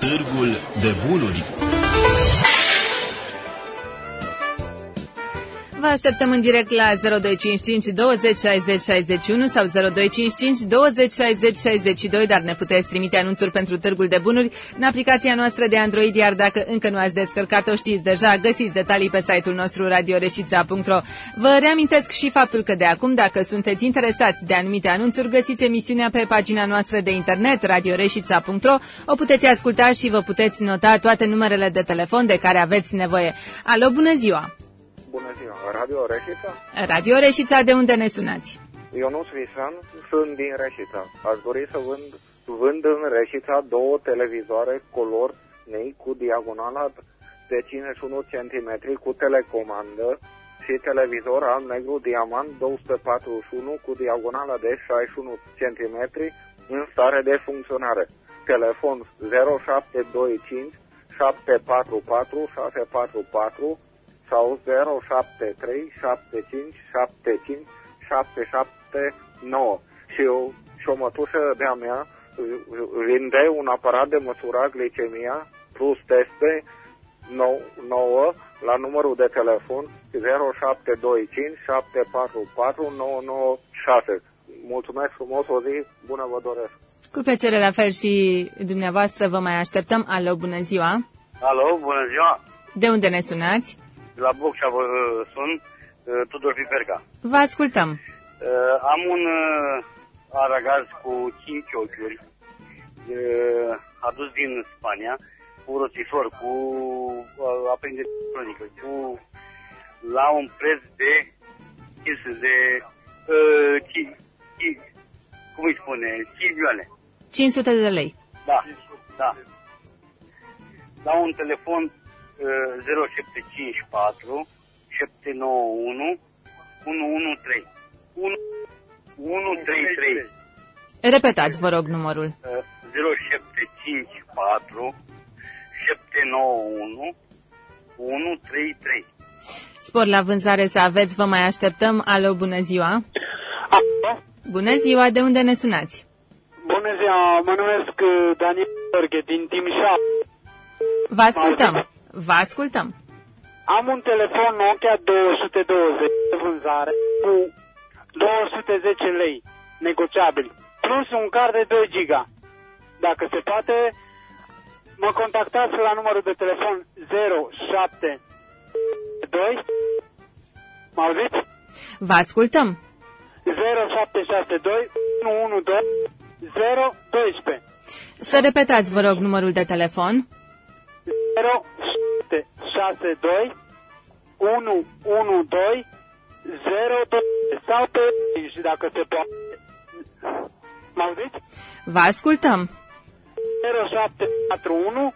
Târgul de Bunuri. Vă așteptăm în direct la 0255 20 60 61 sau 0255 20 60 62, dar ne puteți trimite anunțuri pentru Târgul de Bunuri în aplicația noastră de Android, iar dacă încă nu ați descărcat-o, știți deja, găsiți detalii pe site-ul nostru radioreșița.ro. Vă reamintesc și faptul că de acum, dacă sunteți interesați de anumite anunțuri, găsiți emisiunea pe pagina noastră de internet radioreșița.ro, o puteți asculta și vă puteți nota toate numerele de telefon de care aveți nevoie. Alo, bună ziua! Bună ziua, Radio Reșița? Radio Reșița, de unde ne sunați? Ionuț Visan, sunt din Reșița. Aș dori să vând în Reșița 2 televizoare color nei cu diagonala de 51 cm cu telecomandă și televizor alb-negru diamant 241 cu diagonala de 61 cm în stare de funcționare. Telefon 0725 744 644 sau 073 75 75 779. Și o mătușă de-a mea vinde un aparat de măsurat glicemia plus teste nouă la numărul de telefon 0725 744 996. Mulțumesc frumos, o zi bună vă doresc. Cu plăcere, la fel și dumneavoastră, vă mai așteptăm. Alo, bună ziua! Alo, bună ziua! De unde ne sunați? La Bocșa vă sun, Tudor Piperca. Vă ascultăm. Am un aragaz cu 5 ochiuri, adus din Spania, cu roțișor, cu aprindere electronică, la un preț de cum îi spune, 5 milioane. 500 de lei. Da, da. La un telefon 0754 791 113 133. Repetați, vă rog, numărul. 0754 791 133. Spor la vânzare să aveți, vă mai așteptăm. Alo, bună ziua! Alo? Bună ziua, de unde ne sunați? Bună ziua, mă numesc Daniel Borghe din Timișoara. Vă ascultăm. Vă ascultăm. Am un telefon Nokia 220 de vânzare cu 210 lei negociabil, plus un card de 2 giga. Dacă se poate, mă contactați la numărul de telefon 072. Mă auziți? Vă ascultăm. 0762 112 012. Să repetați, vă rog, numărul de telefon. 0762 112 02 sau pe și dacă se poate. Mă auziți? Vă ascultăm. 0741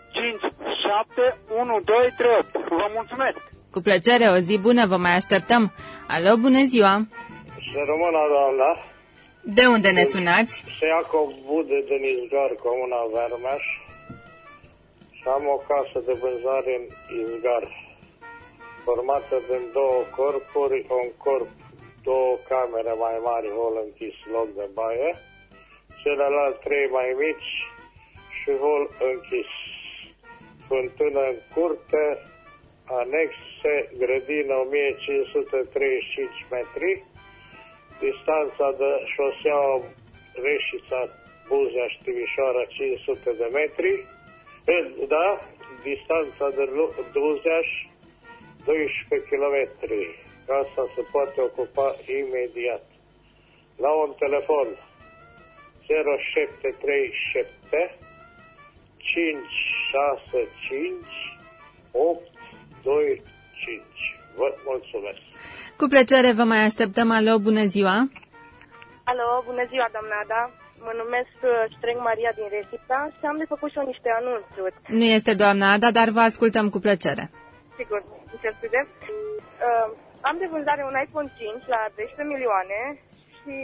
571238. Vă mulțumesc. Cu plăcere, o zi bună, vă mai așteptăm. Alo, bună ziua. Să rămână, doamna. De unde ne sunați? Se Iacob Bude din Izgar, Comuna Vermeș. Și am o casă de vânzare în Izgar, formată din 2 corpuri, un corp, 2 camere mai mari, hol închis, loc de baie, celălalt 3 mai mici și hol închis. Fântână în curte, anexe, grădină 1535 metri, distanța de șoseaua Reșița, Buzea și Timișoara 500 de metri, da, distanța de Duzeaș 12 km. Casa se poate ocupa imediat. La un telefon 0737 565 825. Vă mulțumesc. Cu plăcere, vă mai așteptăm. Alo, bună ziua. Alo, bună ziua, doamna Ada. Mă numesc Ștreng Maria din Reșița și am de făcut și eu niște anunțuri. Nu este doamna Ada, dar vă ascultăm cu plăcere. Sigur, încerc scuze. Am de vânzare un iPhone 5 la 12 milioane și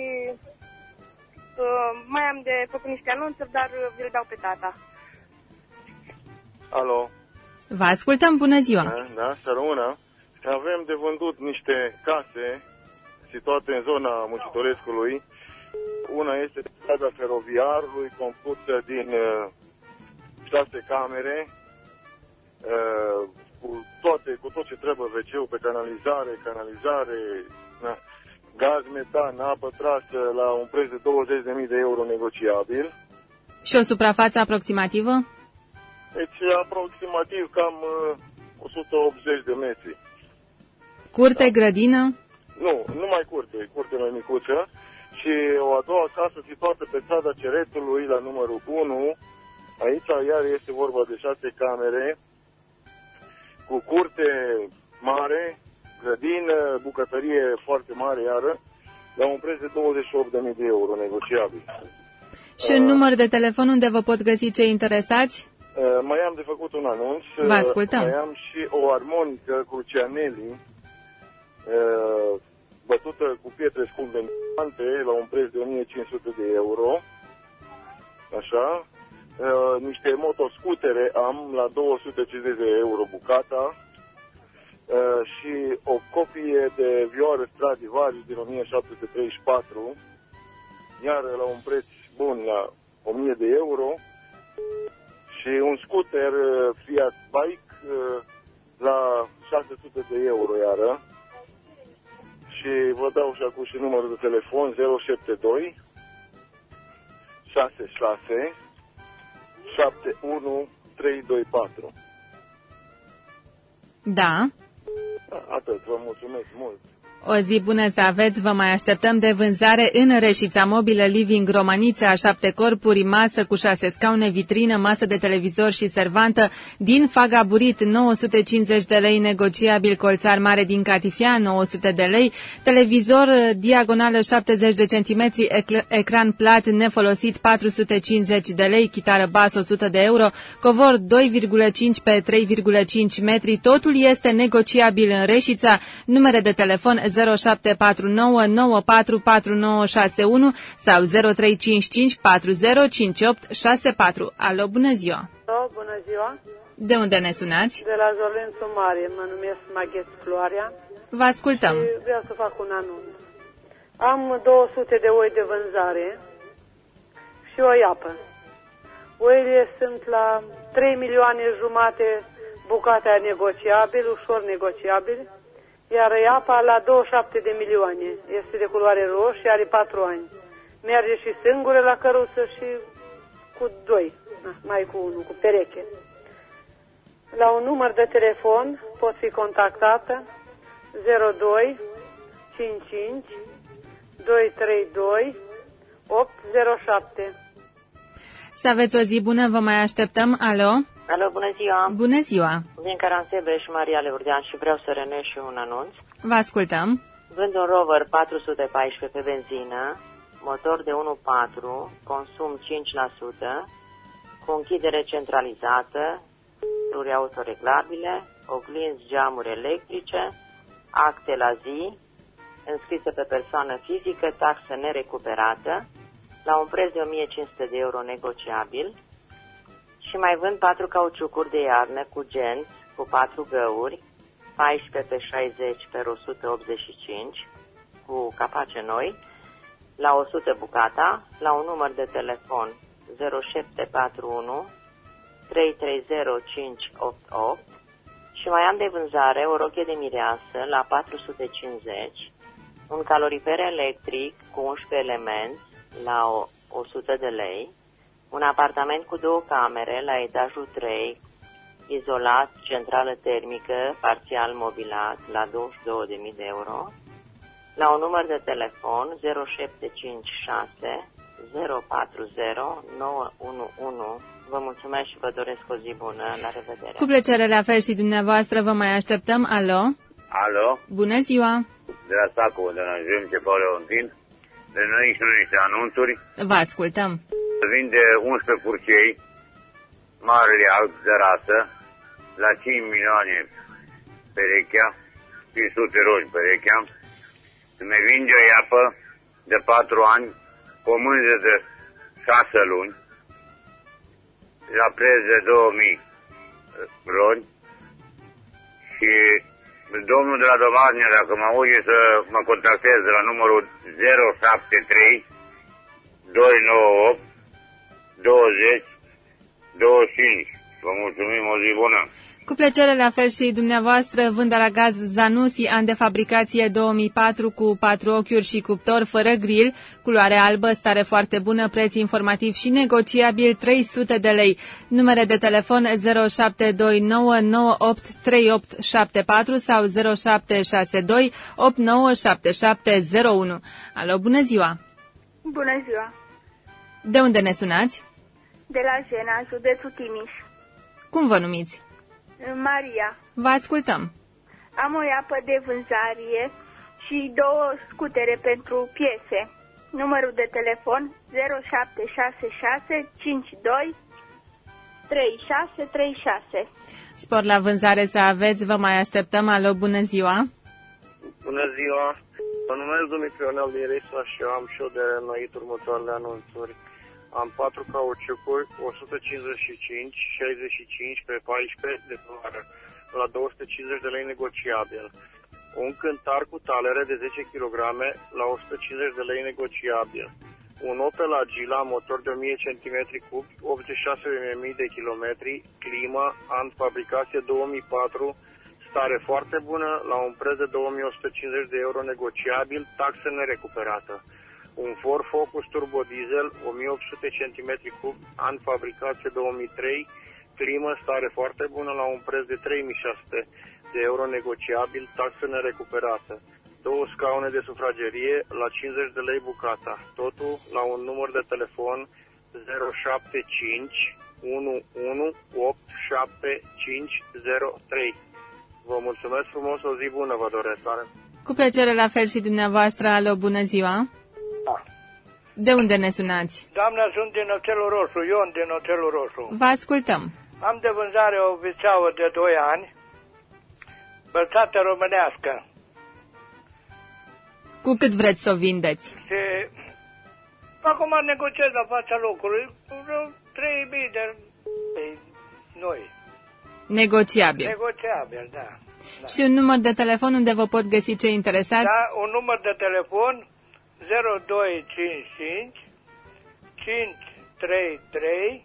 mai am de făcut niște anunțuri, dar vi-l dau pe tata. Alo. Vă ascultăm, bună ziua. Da, să rămână. Avem de vândut niște case situate în zona Muncitorescului. Una este strada feroviarului, compusă din 6 camere, cu tot ce trebuie, WC-ul pe canalizare, gaz metan, apă trasă, la un preț de 20.000 de euro negociabil. Și o suprafață aproximativă? Deci aproximativ cam 180 de metri. Curte, grădină? Nu, numai curte mai micuță. Și o a doua casă situată pe strada Ceretului, la numărul 1. Aici iar este vorba de 6 camere, cu curte mare, grădină, bucătărie foarte mare iară, la un preț de 28.000 de euro negociabil. Și un număr de telefon unde vă pot găsi cei interesați? Mai am de făcut un anunț. Vă ascultăm. Mai am și o armonică cu cianelii, bătută cu pietre scumpe la un preț de 1.500 de euro. Așa. Niște motoscutere am la 250 de euro bucata. Și o copie de vioară Stradivarius din 1734, iar la un preț bun la 1.000 de euro. Și un scooter Fiat Bike la 600 de euro iară. Și vă dau și acum și numărul de telefon 072 66 71 324. Da. Atât, vă mulțumesc mult. O zi bună să aveți, vă mai așteptăm de vânzare în Reșița Mobilă Living Romanița, 7 corpuri, masă cu 6 scaune, vitrină, masă de televizor și servantă din Fagaburit, 950 de lei, negociabil, colțar mare din Catifea, 900 de lei, televizor diagonală 70 de centimetri, ecran plat nefolosit, 450 de lei, chitară bas 100 de euro, covor 2,5 pe 3,5 metri, totul este negociabil în Reșița, numere de telefon 0749 944961 sau 0355 405864. Alo, bună ziua! Alo, bună ziua! De unde ne sunați? De la Zorlențu Mare, mă numesc Maghet Floarea. Vă ascultăm. Și vreau să fac un anunț. Am 200 de oi de vânzare și o iapă. Oile sunt la 3 milioane jumate, bucata negociabil, ușor negociabil, iar iapa la 27 de milioane. Este de culoare roșie, are 4 ani. Merge și singură la căruță și cu 2, mai cu 1, cu pereche. La un număr de telefon pot fi contactată 02 55 232 807. Să aveți o zi bună, vă mai așteptăm. Alo? Alo, bună ziua! Bună ziua! Din Caransebeș, Maria Leurdean, și vreau să renesc și un anunț. Vă ascultăm. Vând un Rover 414 pe benzină, motor de 1.4, consum 5%, cu închidere centralizată, ruri autoreglabile, oglinzi, geamuri electrice, acte la zi, înscrisă pe persoană fizică, taxă nerecuperată, la un preț de 1.500 de euro negociabil. Și mai vând 4 cauciucuri de iarnă cu genți, cu 4 găuri, 14 pe 60 pe 185, cu capace noi, la 100 bucata, la un număr de telefon 0741 330588 și mai am de vânzare o rochie de mireasă la 450, un calorifer electric cu 11 elemente la 100 de lei, un apartament cu 2 camere la etajul 3, izolat, centrală termică, parțial mobilat, la 22.000 de euro, la un număr de telefon 0756 040 911. Vă mulțumesc și vă doresc o zi bună. La revedere! Cu plăcere, la fel și dumneavoastră, vă mai așteptăm. Alo? Alo? Bună ziua! De la Sacu, de la Jumce, Leontin. De noi și niște anunțuri. Vă ascultăm. Vinde 11 purcei, marele alb de rasă, la 5 milioane perechea, 500 roși perechea. Îmi vinde o iapă de 4 ani, cu o mânză de 6 luni, la preț de 2000 roni. Și domnul de la Domarnia, dacă mă aude, să mă contacteze la numărul 073 298 20 25. Vă mulțumim, o zi bună. Cu plăcere, la fel și dumneavoastră. Vând la gaz Zanussi, an de fabricație 2004, cu 4 ochiuri și cuptor fără grill, culoare albă, stare foarte bună, preț informativ și negociabil, 300 de lei. Numere de telefon 0729 983874 sau 0762 897701. Alo, bună ziua! Bună ziua! De unde ne sunați? De la Jena, județul Timiș. Cum vă numiți? Maria. Vă ascultăm. Am o iapă de vânzare și 2 scutere pentru piese. Numărul de telefon 0766 52 3636. Spor la vânzare să aveți, vă mai așteptăm. Alo, bună ziua! Bună ziua! Mă numesc Dumitru Ionel din Risa și am și eu de reînnoit următoarele anunțuri. Am 4 cauciucuri, 155, 65 pe 14 de dolară, la 250 de lei negociabil. Un cântar cu talere de 10 kg la 150 de lei negociabil. Un Opel Agila, motor de 1000 cm3, 86.000 de kilometri, climă, an fabricație 2004, stare foarte bună, la un preț de 2150 de euro negociabil, taxă nerecuperată. Un Ford Focus Turbo Diesel, 1800 cm3, an fabricație 2003, climă, stare foarte bună, la un preț de 3600 de euro negociabil, taxă nerecuperată. 2 scaune de sufragerie la 50 de lei bucata. Totul la un număr de telefon 075 11870503. Vă mulțumesc frumos, o zi bună vă doresc. Cu plăcere, la fel și dumneavoastră. Alo, bună ziua! Da. De unde ne sunați? Doamna, sunt din Oțelul Roșu, Ion din Oțelul Roșu. Vă ascultăm. Am de vânzare o vițeauă de 2 ani, bălțată românească. Cu cât vreți să o vindeți? Și acum negociez la fața locului, 3.000 de noi. Negociabil. Negociabil, da. Și un număr de telefon unde vă pot găsi cei interesați? Da, un număr de telefon 0255 533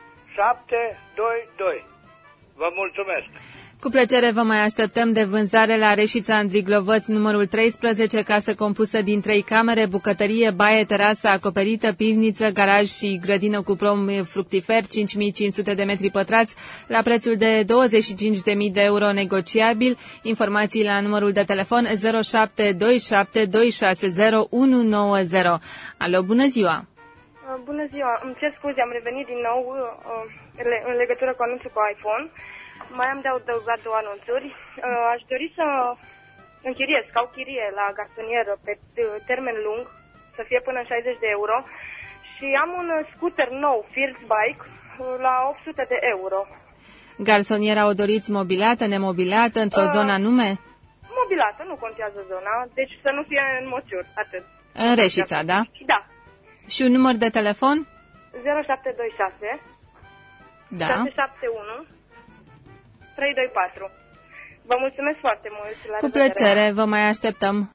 722. Vă mulțumesc! Cu plăcere vă mai așteptăm. De vânzare la Reșița Andriglovăț, numărul 13, casă compusă din 3 camere, bucătărie, baie, terasă acoperită, pivniță, garaj și grădină cu prom fructifer, 5500 de metri pătrați, la prețul de 25.000 de euro negociabil. Informații la numărul de telefon 0727 260 190. Alo, bună ziua! Bună ziua! Îmi cer scuze, am revenit din nou în legătură cu anunțul cu iPhone. Mai am de adăugat 2 anunțuri. Aș dori să închiriez, ca o chirie la garsonieră pe termen lung, să fie până 60 de euro. Și am un scooter nou, First Bike, la 800 de euro. Garsoniera o doriți mobilată, nemobilată, într-o zonă anume? Mobilată, nu contează zona, deci să nu fie în Moțiuri, atât. În Reșița, da? Da. Și un număr de telefon? 0726 da. 671 324. Vă mulțumesc foarte mult. Cu plăcere, vă mai așteptăm.